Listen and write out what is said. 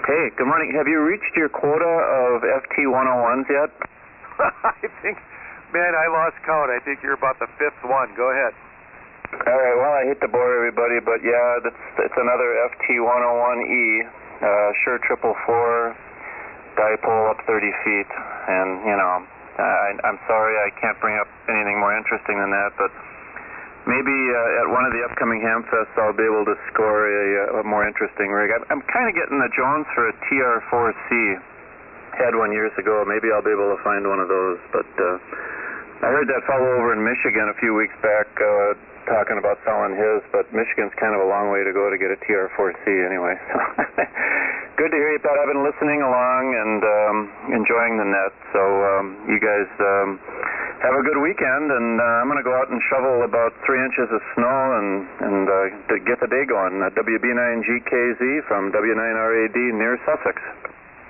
Hey, good morning. Have you reached your quota of FT101s yet? I think, man, I lost count. I think you're about the fifth one. Go ahead. All right, well, I hate to bore everybody, but yeah, it's another FT101E, sure 444, dipole up 30 feet, and, you know, I'm sorry I can't bring up anything more interesting than that, but maybe at one of the upcoming Hamfests I'll be able to score a more interesting rig. I'm kind of getting the Jones for a TR4C. Had one years ago. Maybe I'll be able to find one of those, but I heard that fellow over in Michigan a few weeks back talking about selling his, but Michigan's kind of a long way to go to get a TR4C anyway. So good to hear you, Pat. I've been listening along and enjoying the net. So you guys have a good weekend, and I'm going to go out and shovel about 3 inches of snow and get the day going. WB9GKZ from W9RAD near Sussex.